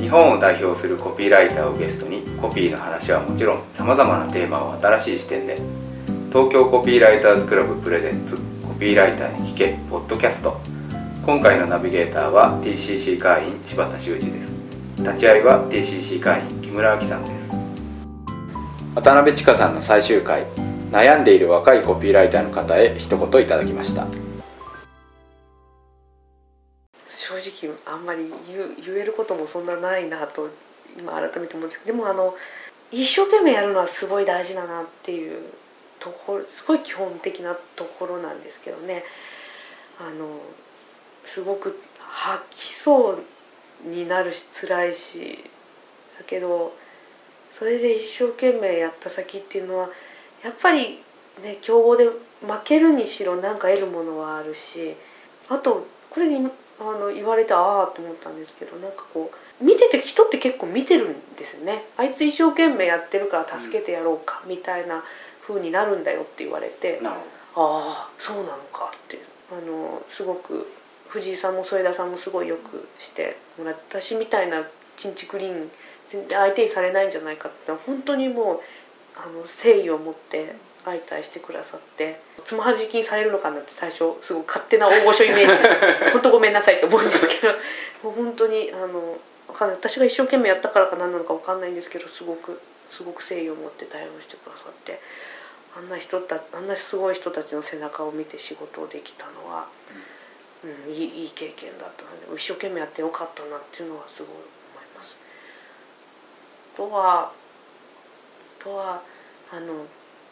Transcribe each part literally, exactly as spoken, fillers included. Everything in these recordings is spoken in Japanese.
本を代表するコピーライターをゲストにコピーの話はもちろんさまざまなテーマを新しい視点で東京コピーライターズクラブプレゼンツコピーライターに聞けポッドキャスト。今回のナビゲーターは ティーシーシー 会員柴田修二です。立ち会いは ティーシーシー 会員木村明さんです。渡辺千佳さんの最終回、悩んでいる若いコピーライターの方へ一言いただきました。 正直あんまり 言, 言えることもそんなないなと今改めて思うんですけど、でもあの一生懸命やるのはすごい大事だなっていうところ、すごい基本的なところなんですけどね。あのすごく吐きそうになるし辛いしだけど、それで一生懸命やった先っていうのはやっぱりね、競合で負けるにしろ何か得るものはあるし、あとこれにあの言われてああと思ったんですけど、なんかこう見てて人って結構見てるんですよね。あいつ一生懸命やってるから助けてやろうかみたいな風になるんだよって言われて、うん、ああそうなのかって、あのすごく藤井さんも添田さんもすごいよくしてもらって、私みたいなチンチクリーン全然相手にされないんじゃないかって本当にもうあの誠意を持って相対してくださって、つまはじきにされるのかなって最初すごく勝手な大御所イメージ本当ごめんなさいと思うんですけど、もう本当にあの私が一生懸命やったからか何なのか分かんないんですけど、すごくすごく誠意を持って対応してくださって、あんな人たあんなすごい人たちの背中を見て仕事をできたのは、うん、いい、いい経験だったので一生懸命やってよかったなっていうのはすごい思います。あとはあとはあの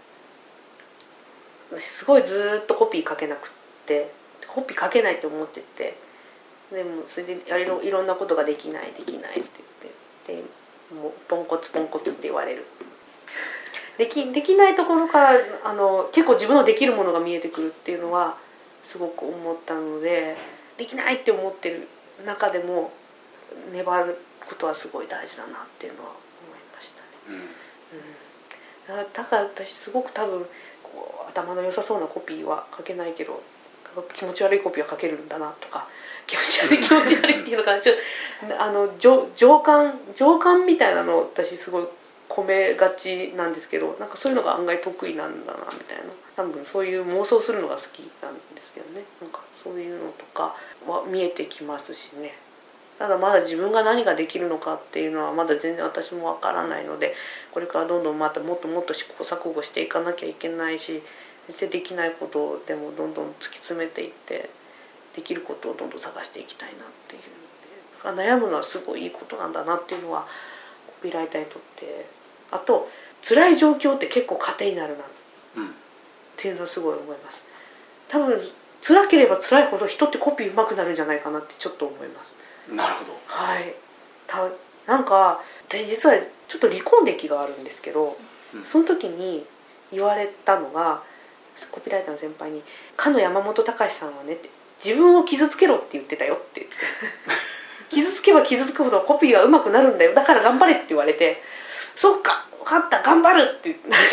私すごいずっとコピー書けなくってコピー書けないと思ってて、でもそれでいろいろんなことができないできないって言って、でもうポンコツポンコツって言われる。でき、できないところからあの結構自分のできるものが見えてくるっていうのはすごく思ったので、できないって思ってる中でも粘ることはすごい大事だなっていうのは思いましたね。うんうん、だから私すごく多分こう頭の良さそうなコピーは書けないけど気持ち悪いコピーは書けるんだなとか、気持ち悪い気持ち悪いっていうのかな、ちょっとあの情、情感情感みたいなのを私すごい込めがちなんですけど、なんかそういうのが案外得意なんだなみたいな、多分そういう妄想するのが好きなんですけどね、なんかそういうのとかは見えてきますしね。ただまだ自分が何ができるのかっていうのはまだ全然私もわからないので、これからどんどんまたもっともっと試行錯誤していかなきゃいけないし、できないことでもどんどん突き詰めていってできることをどんどん探していきたいなっていう、だから悩むのはすごいいいことなんだなっていうのはコピーライターにとって、あと辛い状況って結構糧になるなっていうのはすごい思います。多分辛ければ辛いほど人ってコピー上手くなるんじゃないかなってちょっと思います。 なるほど。 はい。たなんか私実はちょっと離婚歴があるんですけど、うん、その時に言われたのがコピーライターの先輩に「かの山本隆さんはね」って「自分を傷つけろって言ってたよ」って言って傷つけば傷つくほどコピーが上手くなるんだよ、だから頑張れって言われて、そっか分かった頑張るって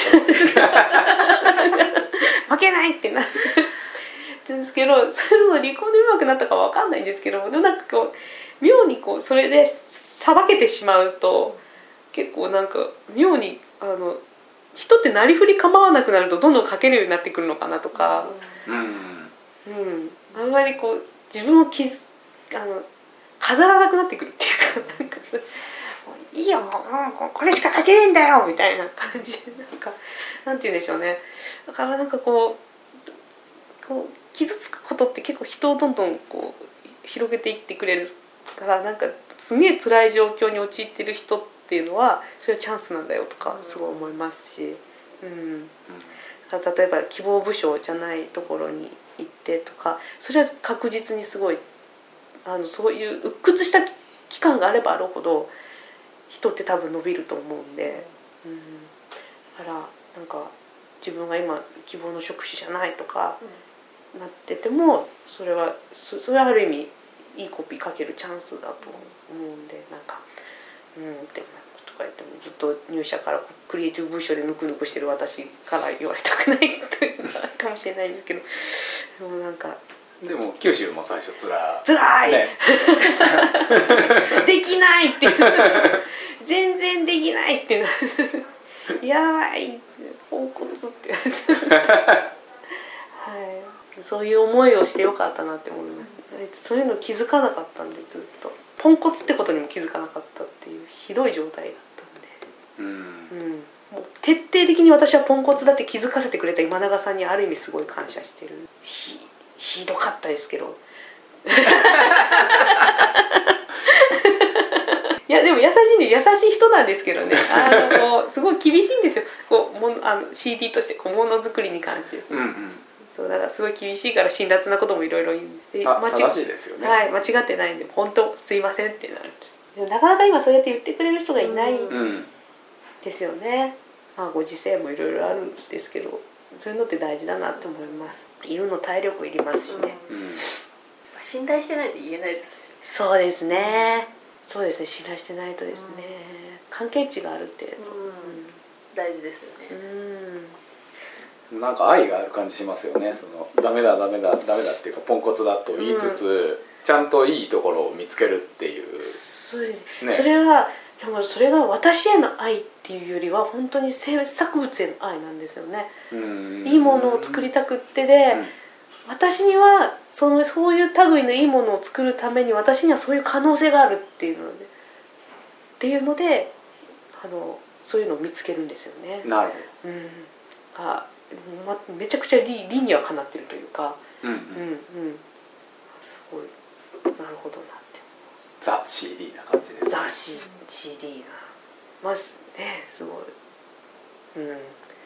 負けないってなってるんですけど、それの離婚で上手くなったか分かんないんですけど、でもなんかこう妙にこうそれでさばけてしまうと結構なんか妙にあの人ってなりふり構わなくなるとどんどん書けるようになってくるのかなとか、うん、うん、あんまりこう自分をきずあの飾らなくなってくるっていうか、なんかいいよもうこれしか書けねえんだよみたいな感じ、なんかなんて言うんでしょうね。だからなんかこう、こう傷つくことって結構人をどんどんこう広げていってくれるから、なんかすげえ辛い状況に陥ってる人っていうのはそれはチャンスなんだよとかすごい思いますし、うん、例えば希望部署じゃないところに行ってとか、それは確実にすごいあのそういう鬱屈した期間があればあるほど人って多分伸びると思うんで、うん、だからなんか自分が今希望の職種じゃないとかなってても、それはそれはある意味いいコピー書けるチャンスだと思うんで、なんかうんってとか言ってもずっと入社からクリエイティブ部署でぬくぬくしてる私から言われたくないというのがあるかもしれないですけど、でもなんかでも九州も最初つらつらい、ね、でできないって全然できないってなやばいポンコツってはい、そういう思いをしてよかったなって思います。そういうの気づかなかったんで、ずっとポンコツってことにも気づかなかったっていうひどい状態だったんで、うん、うん、もう徹底的に私はポンコツだって気づかせてくれた今永さんにある意味すごい感謝してる。 ひ, ひどかったですけどいやでも優しいね、優しい人なんですけどね、あのこうすごい厳しいんですよ、こうもあの シーディー としてこうものづくりに関してですね、うんうん、そうだからすごい厳しいから辛辣なこともいろいろ言うんです。 あ、正しいですよね。 はい、間違ってないんで本当すいませんってなるんです。でもなかなか今そうやって言ってくれる人がいないんですよね、うん、まあご時世もいろいろあるんですけど、そういうのって大事だなって思います。言うの体力いりますしね、うんうん、 信頼してないと言えないですし。 そうですね、そうですね、信頼してないとですね、うん、関係値があるって、うんうん、 大事ですよね。 うん、なんか愛がある感じしますよね。そのダメだダメだダメだっていうかポンコツだと言いつつ、うん、ちゃんといいところを見つけるっていう。 それ、ね、それはでもそれが私への愛っていうよりは本当に作物への愛なんですよね。うんいいものを作りたくってで、うん、私にはそのそういう類のいいものを作るために私にはそういう可能性があるっていうのでっていうのであのそういうのを見つけるんですよね。 なるほど。 うん、あ、ま、めちゃくちゃ 理, 理にはかなってるというか、うんうんうん、すごいなるほどなって。 ザ・ シーディー な感じですね。 ザ・ シーディー なまずねすごい、うん、うん、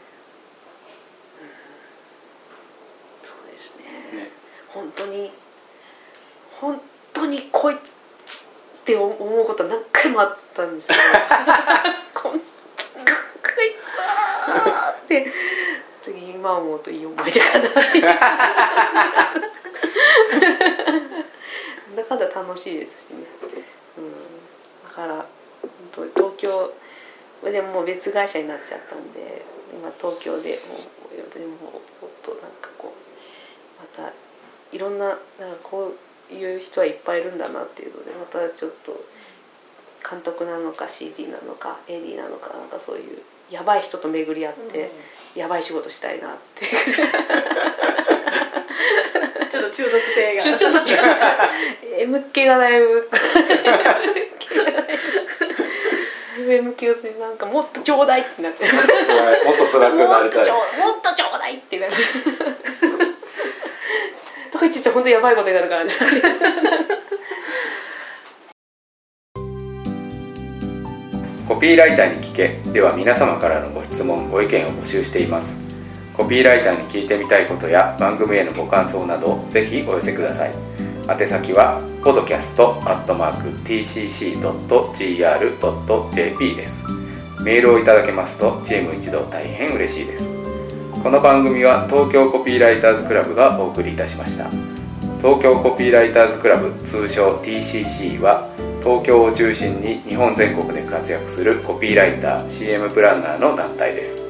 そうです ね, ね本当に本当にこいつって思うことは何回もあったんですけどこいつって次今思うといい思い出かなってなんだかんだ楽しいですしね、うん、だから本当に東京でももう別会社になっちゃったんで今東京でもう私ももっとなんかこうまたいろんな、なんかこういう人はいっぱいいるんだなっていうのでまたちょっと監督なのか シーディー なのか エーディー なのかなんかそういうやばい人と巡り合って、うん、やばい仕事したいなってちょっと中毒性がちょ, ちょっと違うエム 系がだいぶエム 系がなんかもっとちょうだいってなっちゃうもっと辛くなりたいもっとちょうだいってなるとか言って本当にやばいことになるからねコピーライターに聞けでは皆様からのご質問ご意見を募集しています。コピーライターに聞いてみたいことや番組へのご感想などぜひお寄せください。宛先は ポッドキャスト アットマーク ティーシーシー ドット ジーアール ドット ジェーピー です。メールをいただけますとチーム一同大変嬉しいです。この番組は東京コピーライターズクラブがお送りいたしました。東京コピーライターズクラブ通称 ティーシーシー は東京を中心に日本全国で活躍するコピーライター シーエム プランナーの団体です。